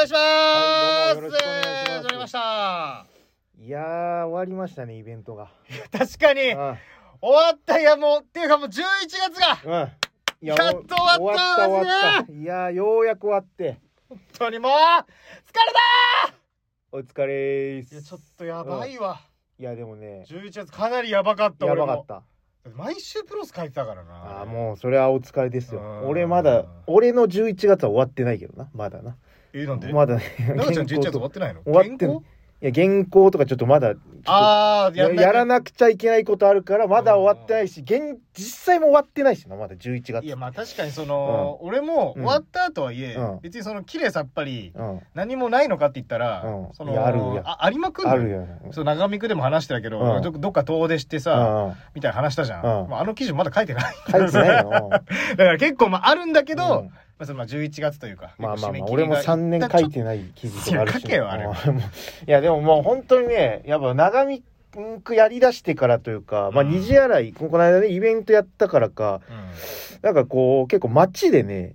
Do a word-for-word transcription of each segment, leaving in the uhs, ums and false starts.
いします。 はい、どうもよろしくお願いします。 始まりました。 いやー終わりましたねイベントが。 確かにあ終わった。いやもうっていうかもうじゅういちがつがあ、うん、いやっと終わった終わった終わった。いやーようやく終わって本当にもう疲れたお疲れーす。 いやちょっとやばいわ。 いやでもねじゅういちがつかなりやばかった。 や俺もばかった。 毎週プロス書いてたからな。 あーもうそれはお疲れですよ。 うん俺まだ俺のじゅういちがつは終わってないけどな。まだな。 えなんでまだね。 なかちゃんじゅういちがつ終わってないの？ 終わってない。いや原稿とかちょっとまだちょっとあー や, やらなくちゃいけないことあるからまだ終わってないし、現実際も終わってないしな。まだじゅういちがつ。 いやまあ確かにその、うん、俺も終わったとはいえ、うん、別にその綺麗さっぱり、うん、何もないのかって言ったら、うん、そのあ, るやあ, ありまくんのあるよ、ね、 そう長見区でも話してたけど、うん、ど, どっか遠出してさ、うん、みたいな話したじゃん、うんまあ、あの記事まだ書いてない書いてないよだから結構まああるんだけど、うんまあ、そのまあじゅういちがつというかまあまあまあ俺もさんねん書いてない記事とかあるし、 いや書けよあれいやでももう本当にねやっぱ長見区やりだしてからというか、うん、まあ二次洗いこの間ねイベントやったからか、うん、なんかこう結構街でね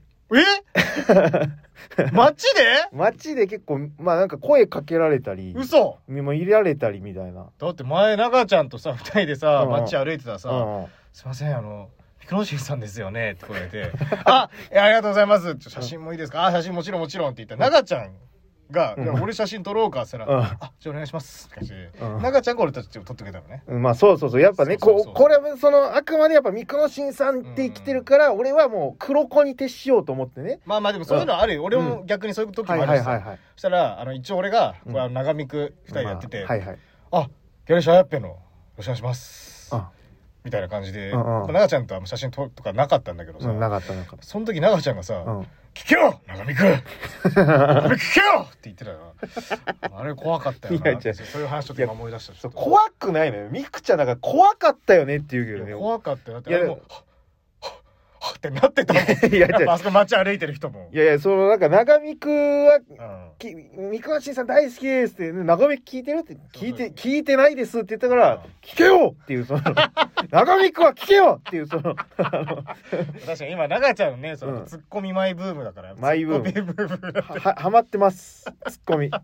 え街で街で結構まあなんか声かけられたり嘘も入れられたりみたいな。 だって前長ちゃんとさふたりでさ、うん、街歩いてたらさ、うん、すいませんあのミクロシンさんですよねって言われてあ、いやありがとうございます写真もいいですか、あ写真もちろんもちろんって言ったら長ちゃんが、うん、俺写真撮ろうかって言ったら、うん、あじゃあお願いしますって感じで、うん、長ちゃんが俺たちを撮ってくれたのね、 うん、まあそうそうそうやっぱねここれはそのあくまでやっぱミクロシンさんって生きてるから、うん、俺はもう黒子に徹しようと思ってね。 まあまあでもそういうのはあるよ、うん、俺も逆にそういう時もあるし、はいはいはいはい、そしたらあの一応俺がこれ長見区ふたりでやってて、うんまあはいはい、あギャレシャーやっぺのよろしくお願いしますあみたいな感じで、うんうん、長ちゃんとは写真撮とかなかったんだけどさ、うん、 なかったなかった。 その時長ちゃんがさ、うん、聞けよ長見く長見聞けよって言ってたよあれ怖かったよな。いやそういう話ちょっと今思い出した。 怖くないのよみくちゃんなんか怖かったよねって言うけどね。 怖かったよだってあれもはってなってたもんいややっぱあそこ街歩いてる人もいやいやそのなんか長見くは、うん、みくのしんさん大好きですって、ね、長見く聞いてるって聞いて聞いてないですって言ったから、うん、聞けよっていうその長見くは聞けよっていうその確かに今長ちゃんのねその、うん、ツッコミマイブームだからマイブームははまってますツッコミ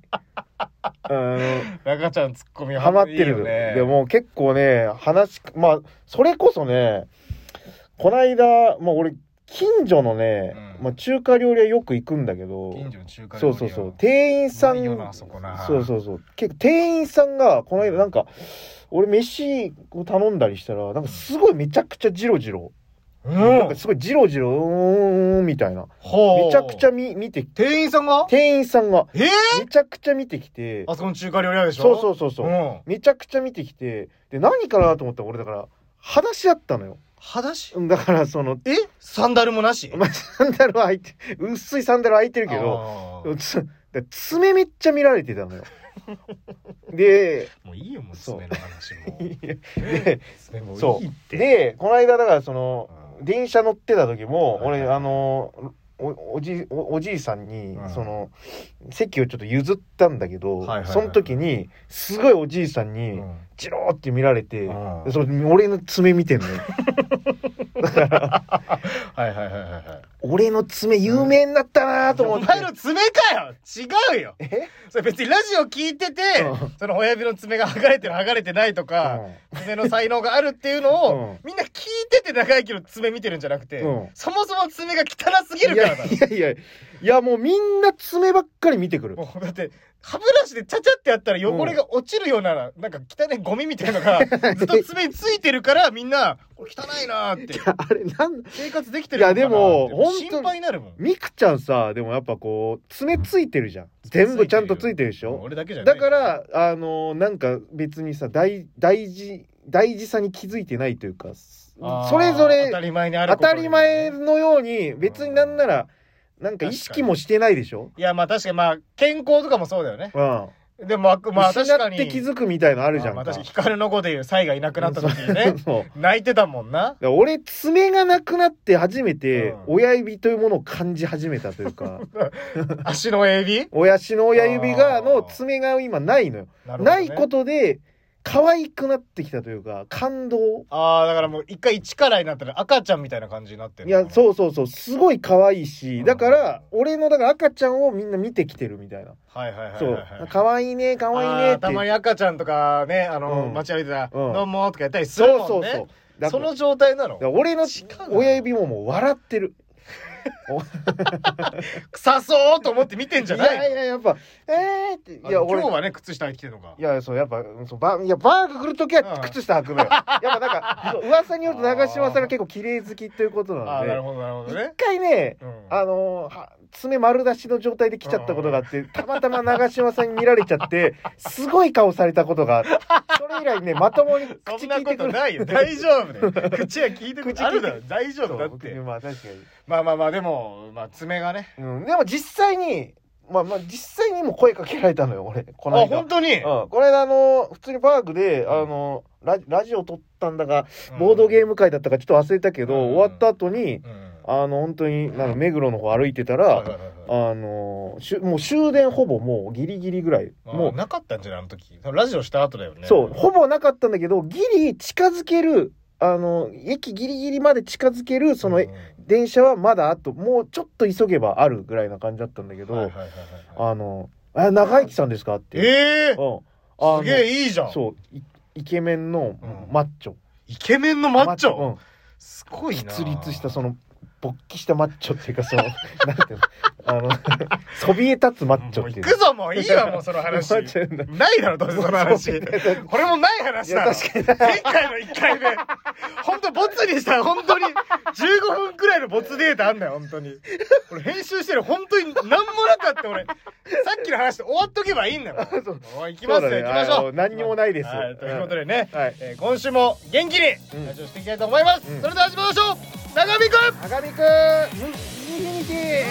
長ちゃんツッコミはまってるよね。でも結構ね話まあそれこそねこないだ、まあ、俺近所のね、うんまあ、中華料理屋よく行くんだけど近所の中華料理屋そうそうそう店員さんそうそうそう結構店員さんがこの間なんか俺飯を頼んだりしたらなんかすごいめちゃくちゃジロジロ、うん、なんかすごいジロジロうーんみたいなめちゃくちゃ見見て店員さんが店員さんがえー、 めちゃくちゃ見てきてあそこの中華料理屋でしょそうそうそうそう、うん、めちゃくちゃ見てきてで何かなと思ったら俺だから裸足だったのよ。 裸足だからそのえサンダルもなし、 まあ、サンダルは開いて薄いサンダルは開いてるけどつ爪めっちゃ見られてたのよでもういいよもう爪の話もで爪もいいってでこの間だからその電車乗ってた時も、はいはい、俺あのお, お, じ お, おじいさんに、うん、その席をちょっと譲ったんだけど、はいはいはい、その時にすごいおじいさんに、うん、ジローって見られて、うん、でその俺の爪見てんのよだからはいはいはいはいはい俺の爪有名になったなと思って、 お前の爪かよ違うよえそれ別にラジオ聞いてて、うん、その親指の爪が剥がれてる剥がれてないとか、うん、爪の才能があるっていうのを、うん、みんな聞いてて長生きの爪見てるんじゃなくて、うん、そもそも爪が汚すぎるからだろ。 いやいやいやいやもうみんな爪ばっかり見てくる。 もうだって歯ブラシでチャチャってやったら汚れが落ちるような、うん、なんか汚いゴミみたいなのがずっと爪についてるからみんなこれ汚いなーって。いやあれなん生活できてるのかな。いやでも本当心配になるもん。 みくちゃんさでもやっぱこう爪ついてるじゃん。全部ちゃんとついてるでしょ。 俺だけじゃない。 だからあのー、なんか別にさ大大事大事さに気づいてないというかそれぞれ当たり前にあることに、ね、 当たり前のように別になんならなんか意識もしてないでしょ。 いやまあ確かにまあ健康とかもそうだよね。うん。でもまあ確かに失って気づくみたいのあるじゃんか。 まあ、確かに光の子でいうサイがいなくなった時にね泣いてたもんな。 俺爪がなくなって初めて親指というものを感じ始めたというか足の親指親足の親指がの爪が今ないのよ。な、ね,、ないことで可愛くなってきたというか感動。 ああだからもう一回一からになったら赤ちゃんみたいな感じになってる。 いやそうそうそうすごい可愛いし、だから俺のだから赤ちゃんをみんな見てきてるみたいな。 はいはいはいはい、 そうはい、 可愛いね可愛いねって。 たまに赤ちゃんとかねあの、うん、街歩いてたら、うん、どうもとかやったりするもんね。そうそうそうその状態なの。 俺の親指ももう笑ってる。 臭そうと思って見てんじゃない。 いやいややっぱえーっていや俺今日はね靴下履いてきてるのか。 いやそうやっぱそうバいやバーが来るときは靴下履くのよ。やっぱなんか噂によると長嶋さんが結構綺麗好きということなので。 あなるほどなるほどね。 一回ね、うん、あの爪丸出しの状態で来ちゃったことがあって、たまたま長嶋さんに見られちゃってすごい顔されたことがあって、それ以来ねまともに口聞いてくる。 そんなことないよ大丈夫だよ。口は聞いてくる。あるだろ大丈夫だって。 まあ確かに。 まあまあまあでもまあ爪がね、 うん、でも実際にまあまあ実際にも声かけられたのよ俺この間。 あ本当に、 うん、この間あの普通にパークであの ラ, ラジオ撮ったんだか、うん、ボードゲーム会だったかちょっと忘れたけど、うん、終わった後に、うん、あの本当になんか目黒の方歩いてたら、うん、あのしゅもう終電ほぼもうギリギリぐらいもうなかったんじゃないあの時ラジオした後だよね。 そうほぼなかったんだけどギリ近づけるあの駅ギリギリまで近づけるその、うん、電車はまだあともうちょっと急げばあるぐらいな感じだったんだけど、はいはいはいはい、あのあ長生きさんですかってえー、うん、すげえいいじゃん。 そうイケメンのマッチョ、うん、 イケメンのマッチョ、うん、すごいな。 喫立したその勃起したマッチョっていうかそのなんていうのあのそびえ立つマッチョっていう。 行くぞもういいわもうその話ないだろどうせその話これもない話だろ。前回のいっかいめほんとボツにした本当にじゅうごふんくらいのボツデータあんだよ本当に。俺編集してる本当に何もなかった俺さっきの話で終わっとけばいいんだよ。もう行きますよ、ね、行きましょう。 何にもないです、 はい、ということでね、はいえー、今週も元気にラジオしていきたいと思います、うん、それでは始めましょう。長見くん長見くんインフィニティ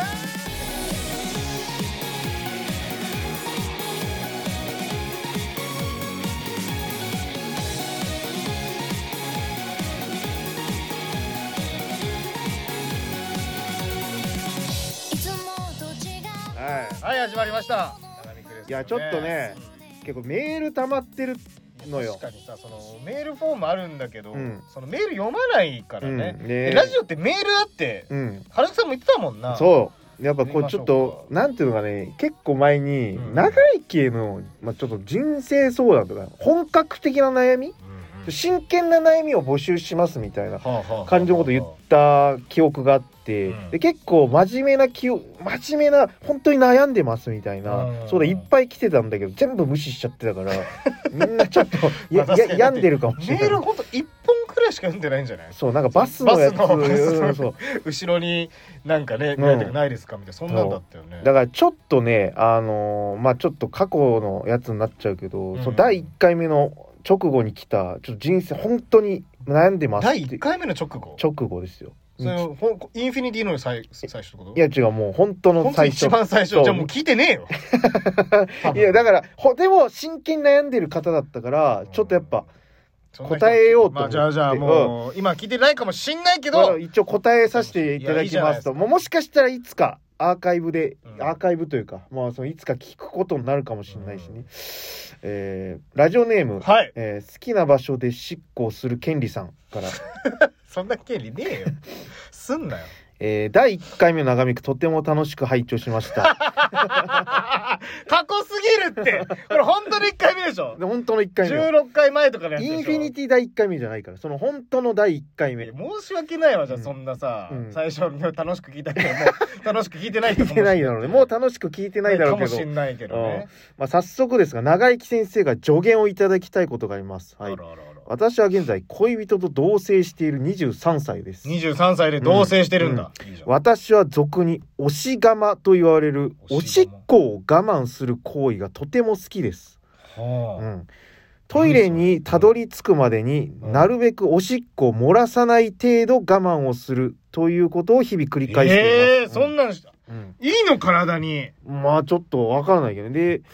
はい、はい、始まりました。 いやちょっとね、うん、結構メール溜まってるのよ。 確かにさそのメールフォームあるんだけど、うん、そのメール読まないからね、うん、ねラジオってメールあって、うん、原口さんも言ってたもんな。 そうやっぱこうちょっとなんていうのかね結構前に長い系の、まあ、ちょっと人生相談とか本格的な悩み、うんうん、真剣な悩みを募集しますみたいな感じのこと言った記憶があって、うん、で結構真面目な気を真面目な本当に悩んでますみたいな、うん、そうだいっぱい来てたんだけど全部無視しちゃってたからみんなちょっとやや病んでるかもしれない。 メールほんといっぽんくらいしか読んでないんじゃない。 そうなんかバスのやつバスのバスのそう後ろになんかね書いてないですかみたいなそんなんだったよね。 だからちょっとねあのー、まあちょっと過去のやつになっちゃうけど、うん、そのだいいっかいめの直後に来たちょっと人生本当に悩んでますって。 だいいっかいめの直後直後ですよ。 それインフィニティの最最初ってこと？ いや違うもう本当の最初。 一番最初じゃあもう聞いてねえよ。 いやだからほでも真剣に悩んでる方だったから、うん、ちょっとやっぱ答えようと思って。まあじゃあじゃあもう、うん、今聞いてないかもしんないけど、まあ、 一応答えさせていただきますと、もうもしかしたらいつかアーカイブで、うん、アーカイブというかまあそのいつか聞くことになるかもしれないしね、うんえー、ラジオネーム、はいえー、好きな場所で執行する権利さんからそんな権利ねえよすんなよ。 えー、だいいっかいめの長見くとても楽しく拝聴しました過去すぎるってこれ本当のいっかいめでしょ。 で本当のいっかいめじゅうろっかいまえとかのやつでしょ。 インフィニティだいいっかいめじゃないからその本当のだいいっかいめ。 申し訳ないわじゃあそんなさ、うん、最初に楽しく聞いたけどもう楽しく聞いてない聞いてないだろうね。もう楽しく聞いてないだろうけどかもしんないけどね、 うんまあ、早速ですが長生き先生が助言をいただきたいことがあります。はい、あらあらあら私は現在恋人と同棲しているにじゅうさんさいです。 にじゅうさんさいで同棲してるんだ、 うんうん、私は俗におしがまと言われるおしっこを我慢する行為がとても好きです、はあうん、トイレにたどり着くまでになるべくおしっこを漏らさない程度我慢をするということを日々繰り返しています。 えー、そんなんした、うん、いいの体に。 まあちょっとわからないけどで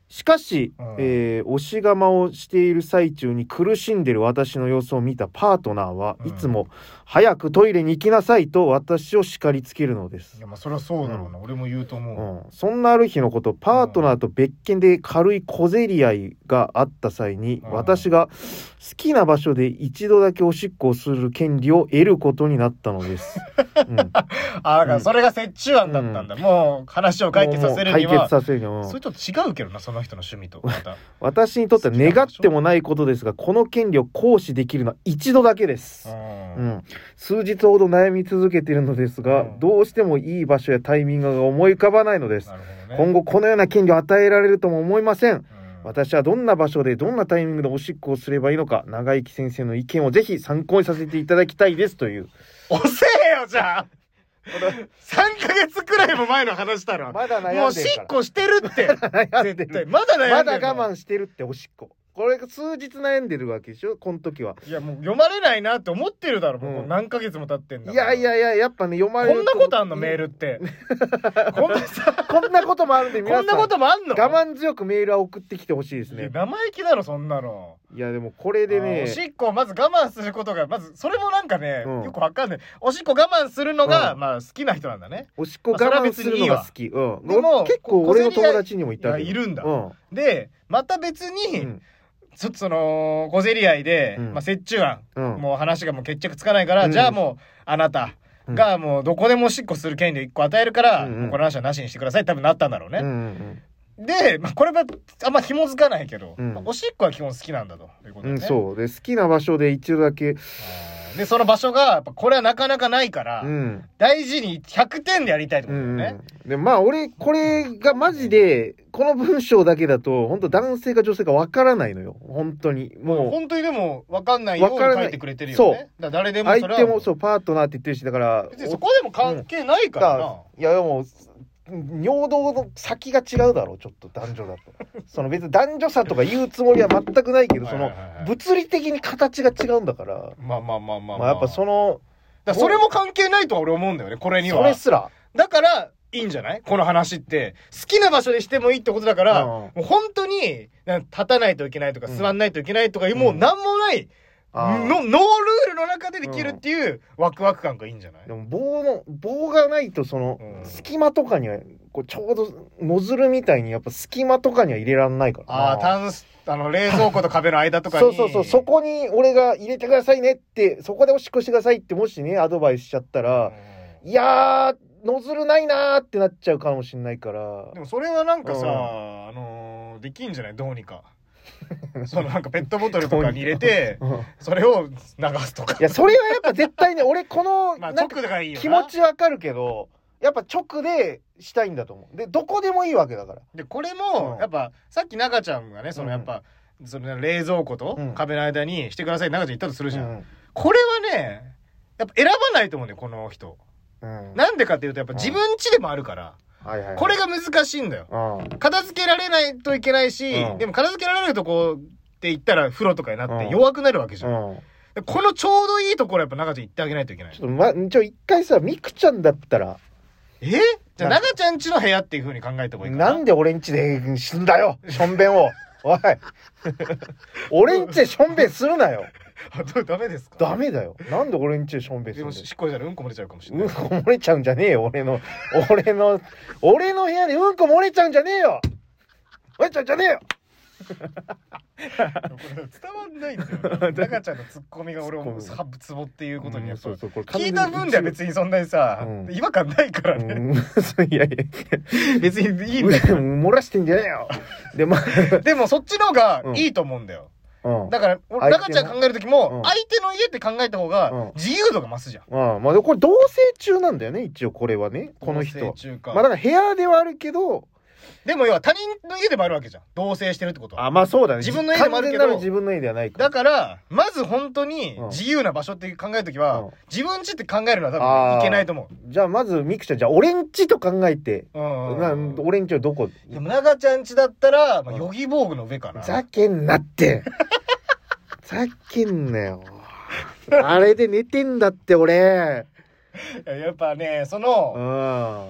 しかし、 うん、 えー、押し釜をしている最中に苦しんでる私の様子を見たパートナーはいつも、うん、早くトイレに行きなさいと私を叱りつけるのです。 いや、まあそれはそうだろうな、うん、俺も言うと思う、 うん、そんなある日のこと、パートナーと別件で軽い小競り合いがあった際に、うん、私が好きな場所で一度だけおしっこをする権利を得ることになったのです、うん、 ああ、だからそれが折衷案だったんだ、うん、もう話を解決させるには、 解決させるには、 それと違うけどな、その人の趣味とまた私にとっては願ってもないことですが、この権利を行使できるのは一度だけです、うんうん、数日ほど悩み続けているのですが、うん、どうしてもいい場所やタイミングが思い浮かばないのです、ね、今後このような権利を与えられるとも思いません、うん、私はどんな場所でどんなタイミングでおしっこをすればいいのか、長生き先生の意見をぜひ参考にさせていただきたいですという。 遅えよじゃあさんかげつくらいも前の話だろ。 まだ悩んでるから。 もうしっこしてるってまだ悩んでる絶対まだ悩んでる。 まだ我慢してるっておしっこ。これが数日悩んでるわけでしょ、この時は。 いやもう読まれないなって思ってるだろ、もう、うん、何ヶ月も経ってんだから。 いやいやいや、やっぱね、読まれる。 こんなことあんのメールってこんなさこんなこともあるんで、皆さんこんなこともあんの。 我慢強くメールは送ってきてほしいですね。 生意気だろそんなの。 いやでもこれでね、 おしっこをまず我慢することがまずそれもなんかね、うん、よくわかんない。おしっこ我慢するのが、うん、まあ好きな人なんだね。 おしっこ我慢するのが好き、うん、でも結構俺の友達にもいたけどいるんだ、うん、でまた別に、うん、ちょっとその小競り合いで、うんまあ、折衷案、うん、もう話がもう決着つかないから、うん、じゃあもうあなたがもうどこでもおしっこする権利をいっこ与えるから、うん、もうこの話はなしにしてくださいって多分なったんだろうね、うんうんうん、で、まあ、これはあんま紐づかないけど、うんまあ、おしっこは基本好きなんだということで、ねうん、 そうで好きな場所で一度だけでその場所がやっぱこれはなかなかないから、うん、大事にひゃくてんでやりたいってことだよね、 うん、でまあ俺これがマジでこの文章だけだと本当男性か女性かわからないのよ本当にもう本当にでもわかんないように書いてくれてるよね。そうだ誰でもそれは相手もそうパートナーって言ってるしだから別にそこでも関係ないからな、うん、 いやでも尿道の先が違うだろうちょっと男女だとその別に男女差とか言うつもりは全くないけどその物理的に形が違うんだからまあまあまあまあまあやっぱそのだそれも関係ないとは俺思うんだよねこれには。 それすらだからいいんじゃないこの話って好きな場所でしてもいいってことだから、うん、もう本当に立たないといけないとか、うん、座んないといけないとかいう、うん、もうなんもないのノールールの中でできるっていうワクワク感がいいんじゃない、 でも棒の棒がないとその、うん、隙間とかにはこうちょうどノズルみたいにやっぱ隙間とかには入れらんないからああタンスあの冷蔵庫と壁の間とかにそうそうそうそこに俺が入れてくださいねってそこでおしっこしてくださいってもしねアドバイスしちゃったら、うん、いやーノズルないなーってなっちゃうかもしんないから。 でもそれはなんかさ、うん、あのー、できんじゃないどうにかそのなんかペットボトルとかに入れてそれを流すとか。 いやそれはやっぱ絶対ね俺このまあ直がいいよな気持ちわかるけどやっぱ直でしたいんだと思う。でどこでもいいわけだから。 でこれも、うん、やっぱさっき中ちゃんがねそのやっぱ、うん、その冷蔵庫と壁の間にしてくださいって中ちゃん言ったとするじゃん、うん、これはねやっぱ選ばないと思うんだよこの人、うん、なんでかっていうとやっぱ自分家でもあるから、うんはいはいはい、これが難しいんだよ、うん、片付けられないといけないし、うん、でも片付けられるとこって言ったら風呂とかになって弱くなるわけじゃん、うんうん、このちょうどいいところやっぱ中ちゃん言ってあげないといけない。 ちょっとまちょ一回さみくちゃんだったらえじゃあ中ちゃん家の部屋っていう風に考えた方がいいかな。 なんで俺ん家で死んだよしょんべんをおい俺ん家でしょんべんするなよダメですか。 ダメだよ。なんで俺ん家でしょんべんするんだよ。 でもしっこじゃらうんこ漏れちゃうかもしれない。 うんこ漏れちゃうんじゃねえよ俺の俺の俺の部屋でうんこ漏れちゃうんじゃねえよ漏れちゃうんじゃねえよこれ伝わんないんだよ中ちゃんのツッコミが俺をツボっていうことにやっぱ、うん、そうそう聞いた分では別にそんなにさ、うん、違和感ないからね、うん、いやいや別にいいんだよ漏らしてんじゃねえよでもでもそっちの方がいいと思うんだよ、うん、だから中ちゃん考える時も、うん、相手の家って考えた方が自由度が増すじゃん、 うん、まあこれ同棲中なんだよね一応これはねこの人同棲中かまあだから部屋ではあるけどでも要は他人の家でもあるわけじゃん同棲してるってことは。 あまあそうだね自分の家でもあるけど自分の家ではないかだからまず本当に自由な場所って考えるときは、うん、自分家って考えるのは多分いけないと思う。 じゃあまずミクちゃんじゃあ俺ん家と考えて、うんうん、な俺ん家はどこ。 でも長ちゃん家だったら、まあ、ヨギボーグの上かな。 ざけんなってざけんなよあれで寝てんだって俺やっぱねその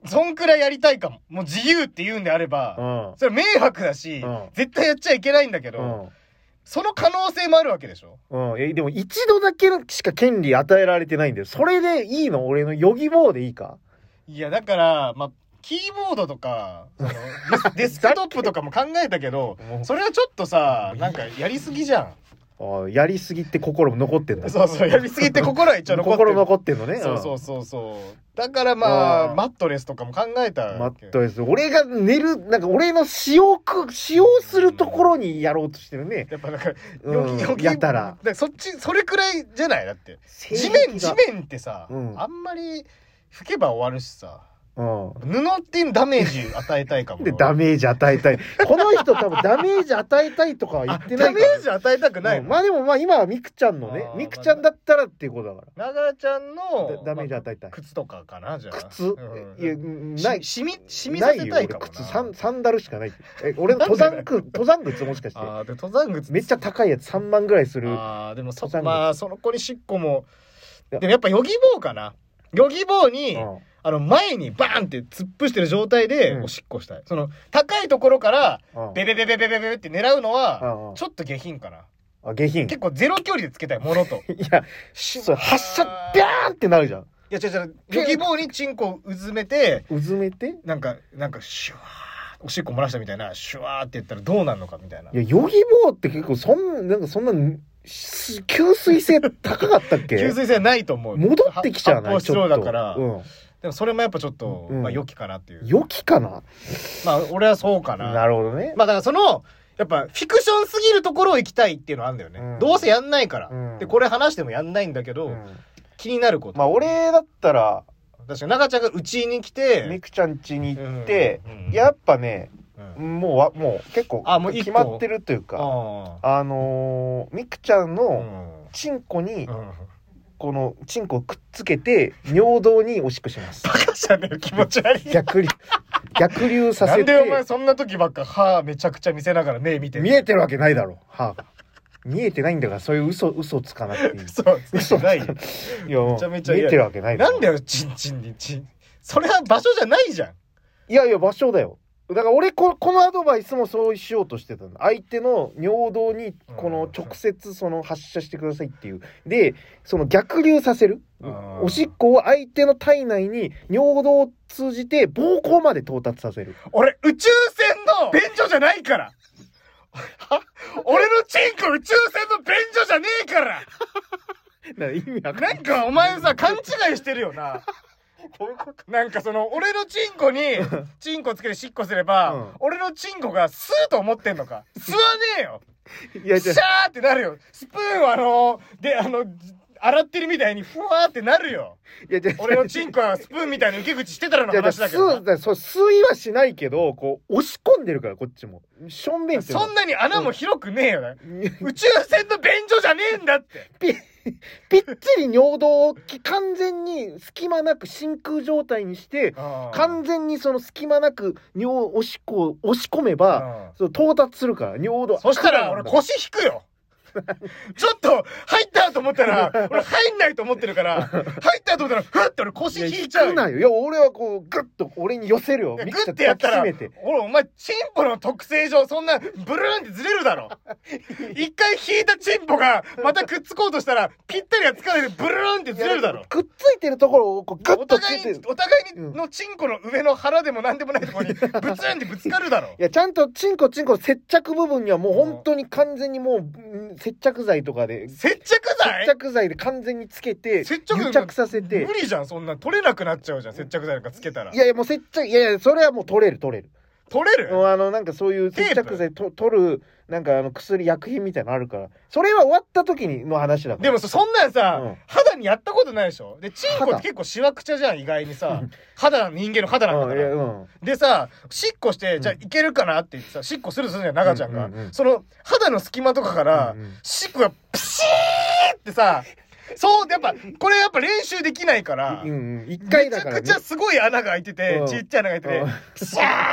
そんくらいやりたいかも。もう自由って言うんであれば、うん、それ迷惑だし、うん、絶対やっちゃいけないんだけど、うん、その可能性もあるわけでしょ。 うん。え、でも一度だけしか権利与えられてないんだよ。それでいいの？俺のヨギボーでいいか？ いや、だから、まあ、キーボードとか、そのデスクトップとかも考えたけど、それはちょっとさ、なんかやりすぎじゃん。 あ、やりすぎって心も残ってんだ。 そうそう、やりすぎって心は一応残ってる。 心残ってんのね。 そうそうそうそう。だからまあ、マットレスとかも考えた。 マットレス。俺が寝る、なんか俺の使用く、使用するところにやろうとしてるね。 やっぱなんか、よきよき。 やったら。 そっち、それくらいじゃないだって。地面、地面ってさ、うん、あんまり吹けば終わるしさ。うん、布っていうダメージ与えたいかも。 でダメージ与えたい。この人多分ダメージ与えたいとかは言ってないから。ダメージ与えたくないの、 うん、まあでもまあ今はミクちゃんのね、ミクちゃんだったらっていうことだから。ながらちゃんのダメージ与えたい。 まあ、靴とかかなじゃあ。 靴、うん、いやない。 しみ染みさせたいかもな。 靴サンサンダルしかない。え俺の登山靴登山靴もしかして。 ああで登山靴めっちゃ高いやつさんまんぐらいする。 ああでもそまあその子にしっこもでもやっぱヨギボーかな。ヨギボーに。うんあの前にバーンって突っ伏してる状態でおしっこしたい、うん、その高いところからベベベベベベベって狙うのはちょっと下品かな。 あ下品。 結構ゼロ距離でつけたいものと。いやそれ発射ビャーンってなるじゃん。いや違う違うヨギボーにチンコをうずめてうずめてなんかなんかシュワーおしっこ漏らしたみたいなシュワーって言ったらどうなるのかみたいな。 いやヨギボーって結構そんなんかそんな吸水性高かったっけ？ 吸水性ないと思う。 戻ってきちゃうな。 発泡スチロールだから。うんでもそれもやっぱちょっと、うん、まあ良きかなっていう。 良きかな？ まあ俺はそうかな。 なるほどね。 まあだからその、やっぱフィクションすぎるところを行きたいっていうのはあるんだよね。うん、どうせやんないから、うん。で、これ話してもやんないんだけど、うん、気になること。 まあ俺だったら、 確かに中ちゃんがうちに来て、 ミクちゃん家に行って、うんうん、やっぱね、うん、もうわ、もう結構決まってるというか、あ、あのー、ミクちゃんのチンコに、うんこのチンコをくっつけて尿道におしっこします。 バカじゃねえ気持ち悪い。 逆流逆流させて。 なんでお前そんな時ばっか歯めちゃくちゃ見せながら目見てる。 見えてるわけないだろ歯が。見えてないんだからそういう嘘嘘つかなくていい。 嘘嘘ない。いやめちゃめちゃ見えてるわけないだろ。 なんだよチンチンにチン。それは場所じゃないじゃん。 いやいや場所だよ。だから俺ここのアドバイスもそうしようとしてたの。相手の尿道にこの直接その発射してくださいっていう。で、その逆流させる。おしっこを相手の体内に尿道を通じて膀胱まで到達させる。 俺宇宙船の便所じゃないから。俺のチンコ宇宙船の便所じゃねえから。 なんか意味わかんない。 なんかお前さ勘違いしてるよな。どういうこと？なんかその俺のチンコにチンコつけてしっこすれば、うん、俺のチンコが吸うと思ってんのか？吸わねえよ。いやシャーってなるよ。スプーンをあのであの洗ってるみたいにふわーってなるよ。いや俺のチンコはスプーンみたいな受け口してたらの話だけどな。 いやそう吸いはしないけどこう押し込んでるからこっちも。しょんべんってそんなに穴も広くねえよな。宇宙船の便所じゃねえんだって。 ピぴっちり尿道を完全に隙間なく真空状態にして完全にその隙間なく尿おしっこを押し込めばその到達するから尿道。 そしたら俺腰引くよ。ちょっと入ったと思ったら俺入んないと思ってるから入ったと思ったらふって俺腰引いちゃうよ。 いやいや俺はこうグッと俺に寄せるよ。 グッてやったら俺お前チンポの特性上そんなブルーンってずれるだろ。一回引いたチンポがまたくっつこうとしたらぴったりはつかないでブルーンってずれるだろ。 くっついてるところをこうグッとついてる。 お互いにのチンコの上の腹でもなんでもないところにブツンってぶつかるだろ。いやちゃんとチンコチンコ接着部分にはもう本当に完全にもう接着剤とかで接着剤接着剤で完全につけて接着させて無理じゃんそんな取れなくなっちゃうじゃん接着剤なんかつけたら。 いやいやもう接着いやいやそれはもう取れる取れる取れるあのなんかそういう接着剤と取るなんかあの薬薬品みたいなのあるからそれは終わった時にの話だから。 でもそんなんさ、うん、肌にやったことないでしょ。でチンコって結構しわくちゃじゃん意外にさ肌人間の肌なんだから、うん、でさしっこして、うん、じゃあいけるかなって言ってさしっこするするじゃん長ちゃんが、うんうんうん、その肌の隙間とかから、うんうん、しっこがプシーってさそうやっぱこれやっぱ練習できないから、 うんうん、一回だから、ね、 めちゃくちゃすごい穴が開いてて、うん、ちっちゃい穴が開いてて、ピシャー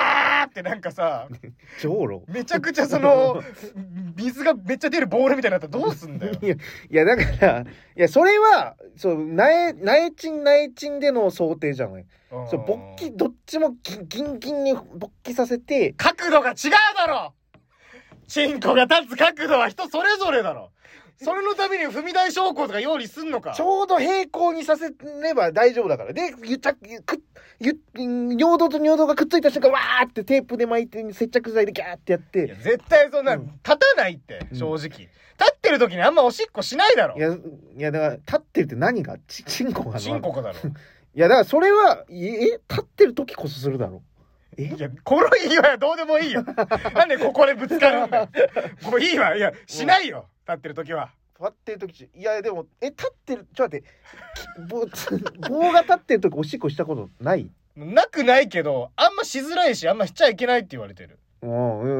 ってなんかさじょうろめちゃくちゃその水がめっちゃ出るボールみたいになったらどうすんだよ。 いやいやだからいやそれはそう苗苗チン苗チンでの想定じゃない。そう勃起どっちもギンギンギンに勃起させて角度が違うだろ。チンコが立つ角度は人それぞれだろ。それのために踏み台昇降とか用意すんのか。 ちょうど平行にさせれば大丈夫だから。で、ゆたくゆ尿道と尿道がくっついた瞬間わーってテープで巻いて接着剤でギャーってやって。 いや絶対そんな、うん、立たないって正直、うん、立ってる時にあんまおしっこしないだろ。 いやいやだから立ってるって何がチチンコがチンコだろ。 いやだからそれはえ立ってる時こそするだろ。 えいやこの言いはどうでもいいよ。なんでここでぶつかるんだよ。もういいわ。いやしないよ。立ってる時は。 立ってる時いやでもえ立ってるちょっと待って棒棒が立ってる時おしっこしたことないなくないけどあんましづらいしあんましちゃいけないって言われてる。 うん、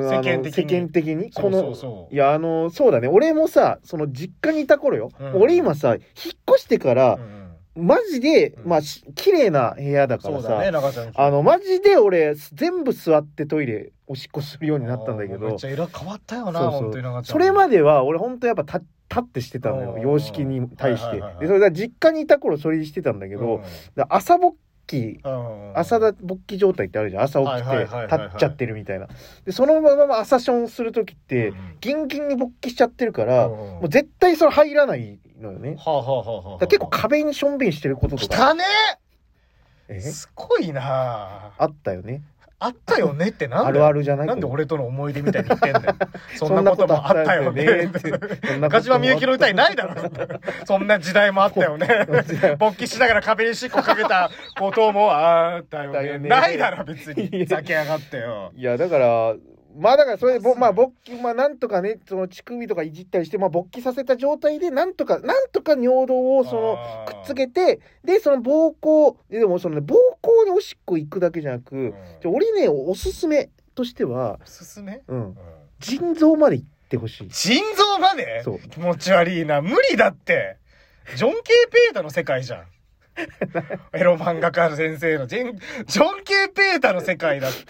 世間的に世間的にこのそうそうそういやあのそうだね俺もさその実家にいた頃よ、うん、俺今さ引っ越してから、うん、マジで、うん、まあ綺麗な部屋だからさ、 ね、中ちゃんあのマジで俺全部座ってトイレおしっこするようになったんだけどめっちゃ色変わったよな。そうそう本当に中ちゃんそれまでは俺本当やっぱ立立ってしてたのよ洋式に対して、はいはいはいはい、でそれが実家にいた頃それしてたんだけど、うん、朝勃起、うん、朝だ勃起状態ってあるじゃん朝起きて立っちゃってるみたいなでそのまま朝ションする時って、うん、ギンギンに勃起しちゃってるから、うん、もう絶対それ入らないのよね、はあはあはあ、だ結構壁にしょんべんしてることとか汚ねえすごいなあったよねあったよねってなんだあるあるじゃないなんで俺との思い出みたいに言ってんだよ。そんなこともあったよねって中島みゆきの歌にないだろ。そんな時代もあったよね。勃起しながら壁にしっこかけたこともあったよ ね, よねないだろ別にざけやがってよ。 いやだからまあだからそれでまあ勃起まあなんとかねその乳首とかいじったりしてまあ勃起させた状態でなんとかなんとか尿道をそのくっつけてでその膀胱でもその、ね、膀胱におしっこ行くだけじゃなく、うん、俺ねおすすめとしてはおすすめ、 うんうん、腎臓まで行ってほしい。 腎臓までそう気持ち悪いな無理だってジョン・ケー・ペータの世界じゃん。エロ漫画家先生のジョン・ケー・ペータの世界だって。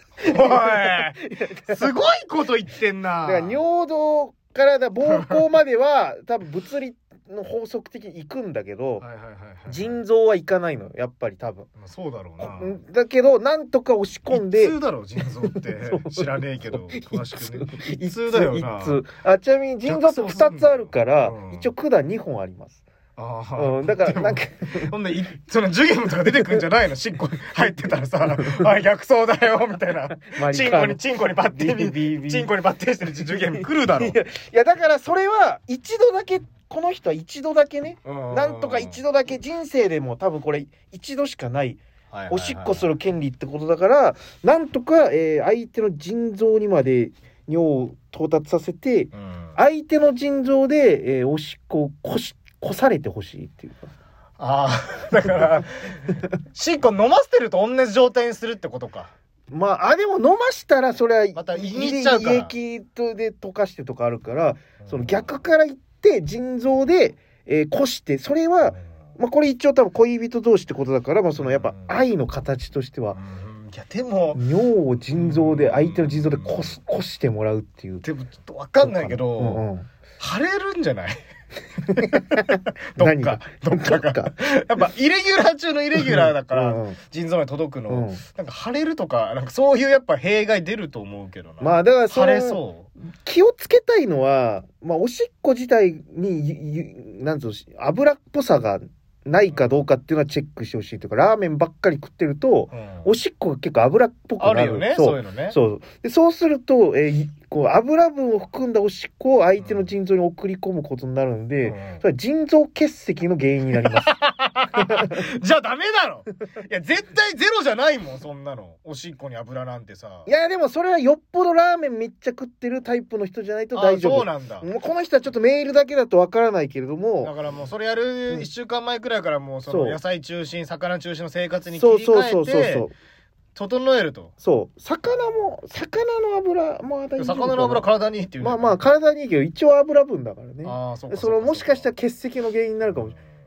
おいすごいこと言ってんな。 だから尿道からだ膀胱までは多分物理の法則的に行くんだけど腎臓は行かないのやっぱり多分、 まあ、そうだろうな。 だけどなんとか押し込んで一通だろ腎臓って知らねえけど詳しくね一通だよな。 一通あちなみに腎臓ってふたつあるから、うん、一応管にほんあります。あうん、だからなんかほんでそのジュゲムとか出てくんじゃないのしっこ入ってたらさあ逆走だよみたいなチンコにチンコにバッテンチンコにバッテンしてるジュゲム来るだろ。いや、いやだからそれは一度だけこの人は一度だけねなんとか一度だけ人生でも多分これ一度しかないおしっこする権利ってことだからなんとか、えー、相手の腎臓にまで尿を到達させて、うん、相手の腎臓で、えー、おしっこをこしこされてほしいっていうかああだからしっこ飲ませてると同じ状態にするってことか。 まああでも飲ましたらそれはまたいっちゃうから胃液で溶かしてとかあるから、うん、その逆からいって腎臓で、えー、こしてそれは、うん、まあこれ一応多分恋人同士ってことだから、まあ、そのやっぱ愛の形としては、 うん、いやでも尿を腎臓で相手の腎臓でこす、こしてもらうっていう。 でもちょっと分かんないけど、うんうん、腫れるんじゃないどっかどっかがやっぱイレギュラー中のイレギュラーだからうん、腎臓まで届くの、うん、なんか腫れるとかなんかそういうやっぱ弊害出ると思うけどな。 まあだからそ腫れそう気をつけたいのは、まあ、おしっこ自体になんつうの油っぽさがないかどうかっていうのはチェックしてほしいというかラーメンばっかり食ってると、うん、おしっこが結構油っぽくなる。 あるよね。そう、そういうのね。 そうでそうすると、えー、こう油分を含んだおしっこを相手の腎臓に送り込むことになるんで、うん、それは腎臓結石の原因になりますじゃあダメだろ。いや絶対ゼロじゃないもんそんなの。おしっこに油なんてさ。 いやでもそれはよっぽどラーメンめっちゃ食ってるタイプの人じゃないと大丈夫。 そうなんだ。 もうこの人はちょっとメールだけだとわからないけれども、 だからもうそれやるいっしゅうかんまえくらいからもうその野菜中心魚中心の生活に切り替えてそうそうそうそうそう整えると。 そう魚も魚の油も大丈夫。 魚の油体にいいっていう、ね、 まあまあ体にいいけど一応油分だからね。 あそうかそのもしかしたら結石の原因になるかもしれない。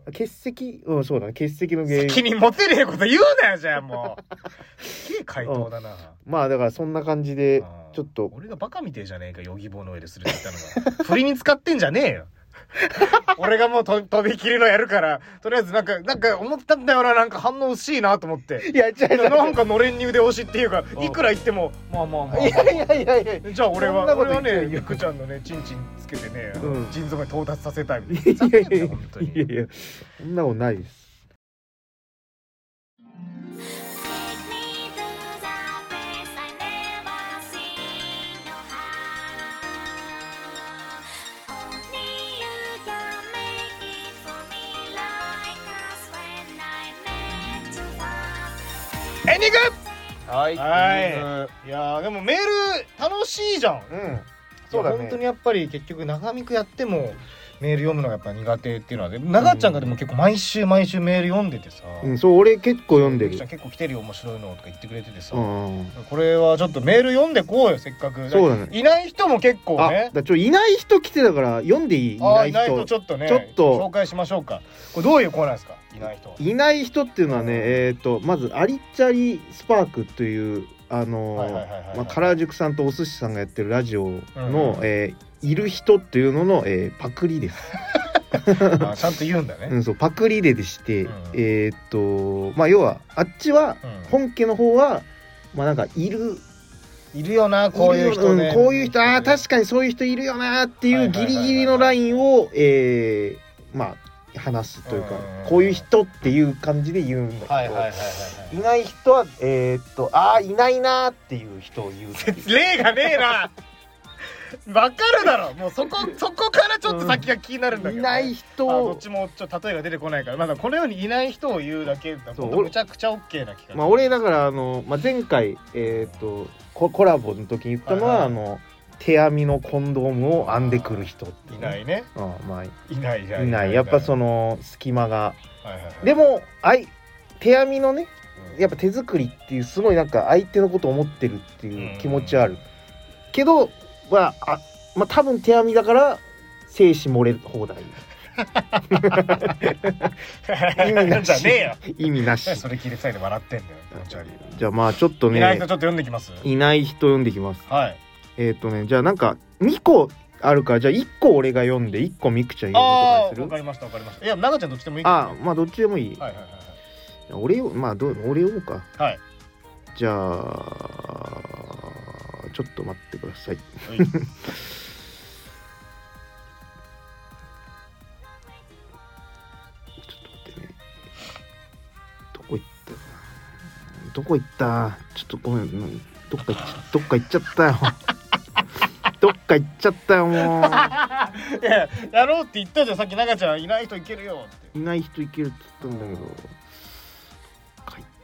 欠席うんそうだね欠席の原因責任持てねえこと言うなよじゃあもうすげえ回答だな、うん、 まあだからそんな感じでちょっと俺がバカみてえじゃねえかヨギボーの上でするって言ったのが振りに使ってんじゃねえよ俺がもうと飛び切りのやるからとりあえずなんかなんか思ったんだよななんか反応薄いなと思っていや違うなんかのれんに腕押しっていうかいくら言ってもまあまあまあ、まあ、 いやいやいやいやじゃあ俺は俺はねゆくちゃんのねチンチンつけてね、うん、腎臓まで到達させたいみたいな。いやいやいや本当にいやいやそんなことないです。 エンディングはい、 はい、いやでもメール楽しいじゃん。うん。そうだね。本当にやっぱり結局長みくやってもメール読むのがやっぱ苦手っていうのはね。長ちゃんがでも結構毎週毎週メール読んでてさ。 うん、そう俺結構読んでる。 結構来てるよ面白いのとか言ってくれててさ。うん、これはちょっとメール読んでこうよせっかく。そうだね。いない人も結構ね。 あ、だちょいない人来てたから読んでいい？いない人。 いない人ちょっとね。ちょっと紹介しましょうか。これどういうコーナーですか？いない人。 いない人っていうのはね、えっとまずアリチャリスパークというあの唐宿さんとお寿司さんがやってるラジオの、うん、えー、いる人っていうのの、えー、パクリです。 あちゃんと言うんだね。 うん、そうパクリででして、うん、えー、っとまあ要はあっちは、うん、本家の方はまあなんかいるいるよなこういう人ね、 うん、こういう人あ確かにそういう人いるよなっていうギリギリのラインを、えー、まあ話すというかこういう人っていう感じで言うんだけど、はいはいはいはい、いない人はえー、っとあーいないなっていう人を言う例がねえなわかるだろもうそこそこからちょっと先が気になるんだけど、ね、 いない人あどっちもちょっと例えが出てこないからまだこのようにいない人を言うだけだとむちゃくちゃ OK な気がまあ俺だからあの、まあ、前回えー、っとコ, コラボの時に言ったのは、はいはい、あの手編みのコンドームを編んでくる人って、 ね、いないね、 うんまあ、いないいないいないやっぱその隙間が、はいはいはい、でもあい手編みのねやっぱ手作りっていうすごいなんか相手のことを思ってるっていう気持ちある、うん、けどまあ、あまあ多分手編みだから精子漏れ放題意味なしじゃねえよ意味なしそれ聞いてふたりで笑ってんだよ気持ち悪いじゃあまあちょっとねいない人ちょっと読んできますいない人読んできますはいえっ、ー、とねじゃあなんかにこあるからじゃあいっこ俺が読んでいっこみくちゃん読むことにするああわかりましたわかりましたいや長ちゃんどっちでもいいから、 ね、あまあどっちでもいい、 はいはいはいはい、俺まあど俺読むかはいじゃあちょっと待ってください、はいどこ行ったちょっとごめんどっか行っちゃどっか行っちゃったよどっか行っちゃったよもういややろうって言ったじゃんさっき長ちゃんいない人いけるよっていない人いけるって言ったんだけどどっか行っ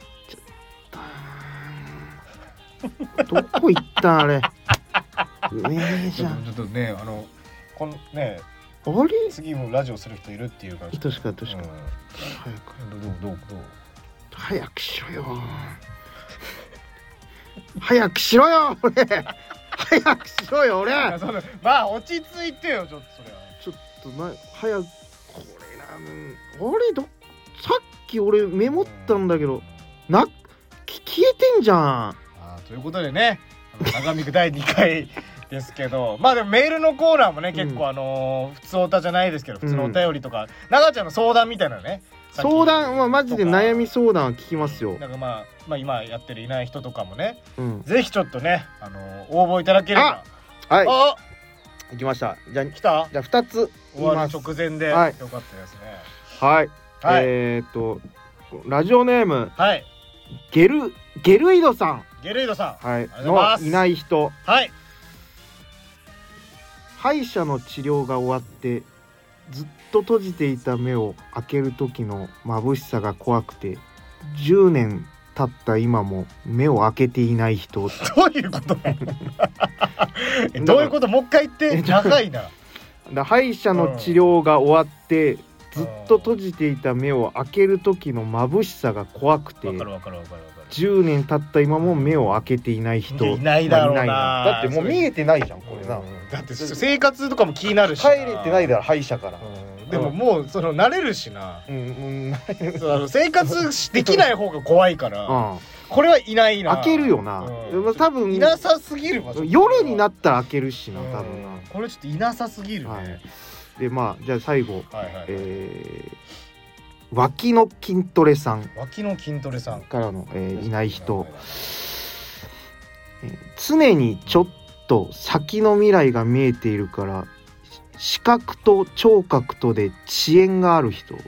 ちゃったどこ行ったあれねえじゃんちょっとねあのこのねあれ次もラジオする人いるっていうから確か確か、うん、早くどうどうどう早くしろよ早くしろよ俺早くしろよ俺まあ落ち着いてよちょっとそれはちょっとな早くこれなあれどさっき俺メモったんだけどな消えてんじゃんあということでね長見くだいにかいですけどまあでもメールのコーナーもね、うん、結構あのー、普通おたじゃないですけど普通のお便りとか、うん、長ちゃんの相談みたいなね相談はマジで悩み相談は聞きますよ。 なんかまあ、まあ、今やってるいない人とかもね、うん、ぜひちょっとね、あのー、応募いただければはいあ行きましたじゃあ来たじゃあふたつ終わる直前で、はい、よかったですねはい、はい、えー、っとラジオネーム、 はい、 ゲルゲルイドさんゲルイドさん、 はい、のいない人はい歯医者の治療が終わってずっと閉じていた目を開ける時の眩しさが怖くてじゅうねん経った今も目を開けていない人どういうことどういうこともう一回言って長いなだ歯医者の治療が終わってずっと閉じていた目を開ける時の眩しさが怖くてわかるわかるわかるじゅうねん経った今も目を開けていない人いないだろうな、 まあ、だってもう見えてないじゃんこれな、うん、 だって生活とかも気になるし帰れてないだろ歯医者から、 うん、 でももうその慣れるしな、 うんうん、 そうあの生活できない方が怖いから、うん、これはいないな。 開けるよな、うん、多分いなさすぎるわ。 夜になったら開けるしな、多分な、うん、 これちょっといなさすぎるね、はい、 でまあじゃあ最後、 はいはいはい、 えー、脇の筋トレさん脇の筋トレさんからの、えー、いない人、えー、常にちょっと先の未来が見えているから視覚と聴覚とで遅延がある人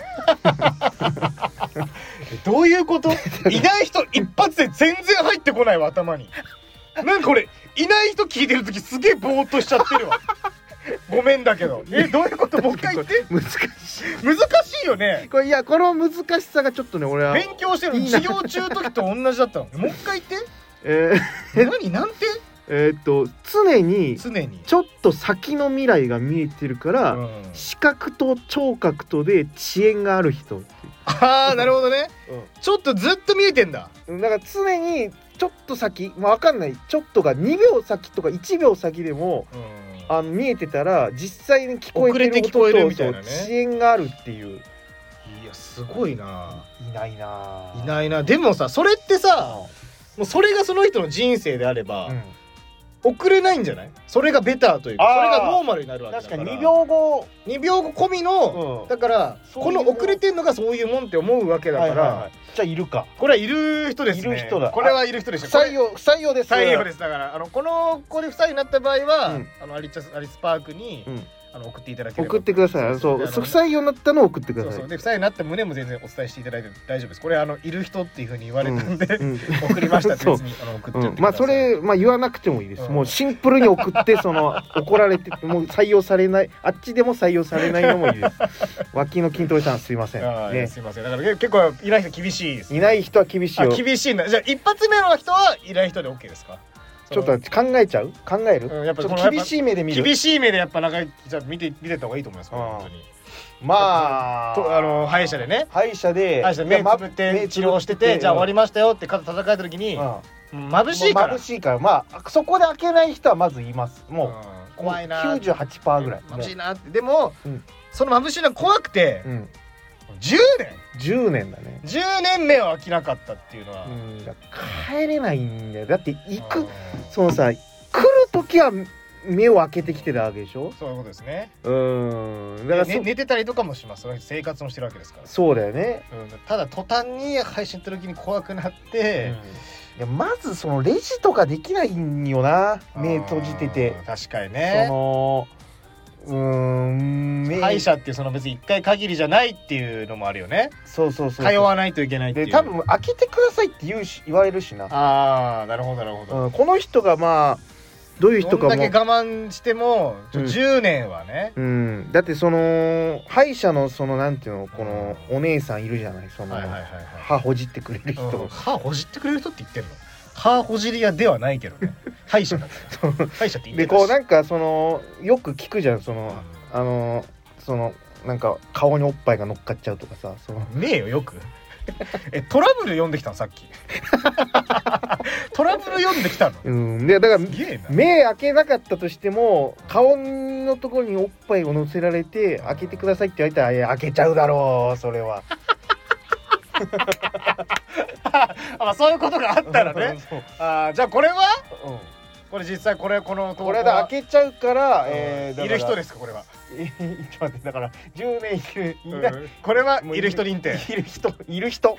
どういうこと？いない人一発で全然入ってこないわ頭に。なんかこれいない人聞いてる時すげえぼーっとしちゃってるわ。ごめんだけど。えどういうこと？もう一回言って。 難しい難しいよね。 これいやこの難しさがちょっとね俺は勉強してるの授業中の時と同じだったの。もう一回言って。 えー、 何なんて？ えー、っと常に常にちょっと先の未来が見えてるから、うん、視覚と聴覚とで遅延がある人。 ああなるほどね、うん、ちょっとずっと見えてんだ。 だから常にちょっと先、まあ、分かんないちょっとがにびょう先とかいちびょう先でも、うん、あの見えてたら実際に聞こえてる音と遅延があるっていう。 いやすごいな。 いないないないな。でもさそれってさ、うん、もうそれがその人の人生であれば、うん遅れないんじゃない？それがベターというかそれがノーマルになるわけだから。 確かににびょうごにびょうご込みの、うん、だからこの遅れてんのがそういうもんって思うわけだから、はいはいはい、 じゃあいるか。 これはいる人ですね。 いる人だ。 これはいる人でしょ。 不採用不採用です。 不採用です。だからあのこの子で不採用になった場合は、うん、あのアリチャアリスパークに、うんあの送っていただければ送ってください。そう不採用になったのを送ってください。 そうそうで不採用になった旨も全然お伝えしていただいて大丈夫です。これあのいる人っていう風に言われたんで、うんうん、送りましたって別にあの送っちゃってください、うん、 まあそれまあ言わなくてもいいです、うん、もうシンプルに送ってその怒られてもう採用されないあっちでも採用されないのもいいです脇の筋トレさんすいません、 あ、ね、すいませんだから結構いない人厳しいです、ね、 いない人は厳しいよ。 あ厳しいんだ。じゃあ一発目の人はいない人で OK ですか？ ちょっと考えちゃう考える、うん、やっぱちょっと厳しい目で見る。 厳しい目でやっぱなんかじゃあ見て見てた方がいいと思います。本当にまあとあの歯医者でね歯医者で歯医者で目つぶって治療してて、じゃあ終わりましたよって肩叩かれた時に、うん、眩しいから眩しいからまあそこで開けない人はまずいます。もう、うん、 怖いなきゅうじゅうはちパーセント ぐらい眩しいなって。でも、うん、その眩しいのが怖くて、うん、じゅうねんじゅうねんだね。 じゅうねんめを開けなかったっていうのは、うん、 帰れないんだよ。だって行くそのさ来る時は目を開けてきてたわけでしょ。 そういうことですね。 うんだから、ね、寝てたりとかもします。生活もしてるわけですから。 そうだよね、 うん、ただ途端に配信やった時に怖くなって、 うん、いやまずそのレジとかできないんよな目閉じてて。 確かにね。 そのうーん歯医者ってその別にいっかい限りじゃないっていうのもあるよね。 そうそうそう通わないといけないっていう。 で多分開けてくださいって言うし言われるしな。 ああなるほどなるほど、 うん、この人がまあどういう人かもどんだけ我慢してもじゅうねんはね、 うんうん、だってその歯医者のそのなんていうのこのお姉さんいるじゃないその、はいはいはいはい、歯ほじってくれる人、 うん、歯ほじってくれる人って言ってんの？歯ほじり屋ではないけどね歯医者だ歯医者って言ってたし。でこうなんかそのよく聞くじゃんその、うん、あのそのなんか顔におっぱいが乗っかっちゃうとかさそのねえよよくえトラブル読んできたのさっきトラブル読んできたの。 うんでだから目開けなかったとしても顔のところにおっぱいを乗せられて開けてくださいって言われたらいや開けちゃうだろうそれはあそういうことがあったらねあじゃあこれは、うん、これ実際これこのこれで開けちゃうから、うんえー、だからいる人ですかこれは。 えちょっと待ってだからじゅうねんいるいない、うん、これはいる人認定いる人いる人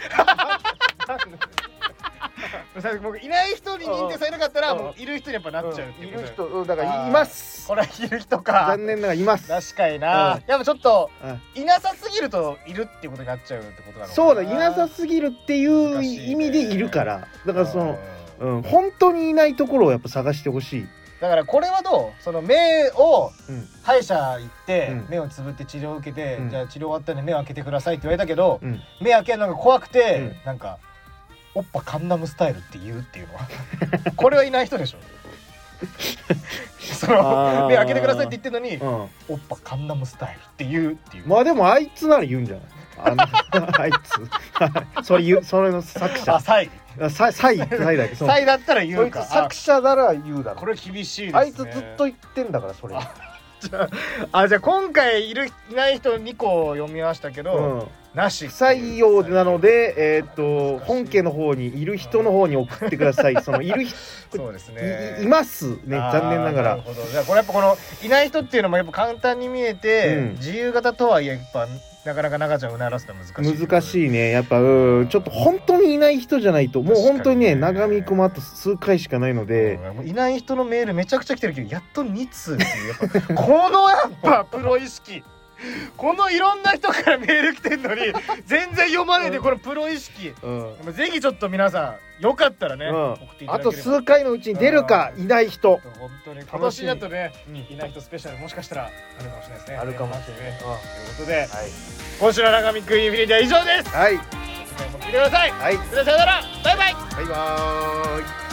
僕いない人に認定されなかったらもういる人にやっぱなっちゃうっていう、 うん、いる人だからいますこれはいる人か。 残念ながらいます。 確かにな、うん、やっぱちょっといなさすぎるといるっていうことになっちゃうってことなのかな。 そうだいなさすぎるっていう意味でいるから、ね、だからその、うん、本当にいないところをやっぱ探してほしい。 だからこれはどうその目を歯医者行って目をつぶって治療を受けて、うん、じゃあ治療終わったんで目を開けてくださいって言われたけど、うん、目開けるのが怖くて、うん、なんかおっぱカンナムスタイルって言うっていうのはこれはいない人でしょその目開けてくださいって言ってるのに、うん、おっぱカンナムスタイルって言うっていう。 まあでもあいつなら言うんじゃないあのあいつそれ言うそれの作者あサイサイサイサイだけサイだったら言うか。 作者なら言うだろ。 これ厳しいですね。 あいつずっと言ってんだからそれあ、じゃあ今回いるいない人にこ読みましたけど、うん、なし不採用なので、えー、っと本家の方にいる人の方に送ってください。そのいる人そうですねい, いますね、残念ながら。なるほど。じゃあこれやっぱこのいない人っていうのもやっぱ簡単に見えて、うん、自由形とはいえやっぱなかなか中ちゃんをうならすのは難しい。 難しいね。やっぱうんちょっと本当にいない人じゃないと、もう本当にね長見くもあと数回しかないので、 うん、いない人のメールめちゃくちゃ来てるけどやっとに通っていうやっぱこのやっぱプロ意識このいろんな人からメール来てんのに全然読まないで、このプロ意識、うん、ぜひちょっと皆さんよかったらね、うん、送っていただければ。 あと数回のうちに出るか、いない人、 本当に今年だとね、うん、いない人スペシャルもしかしたらあるかもしれないですね。 あるかもしれない、ね、 ということで、はい、今週の長見クイーンフィリーでは以上です。 はい、 次回も聞いてください。はい、それではさよなら、バイバイ。 バイバーイ。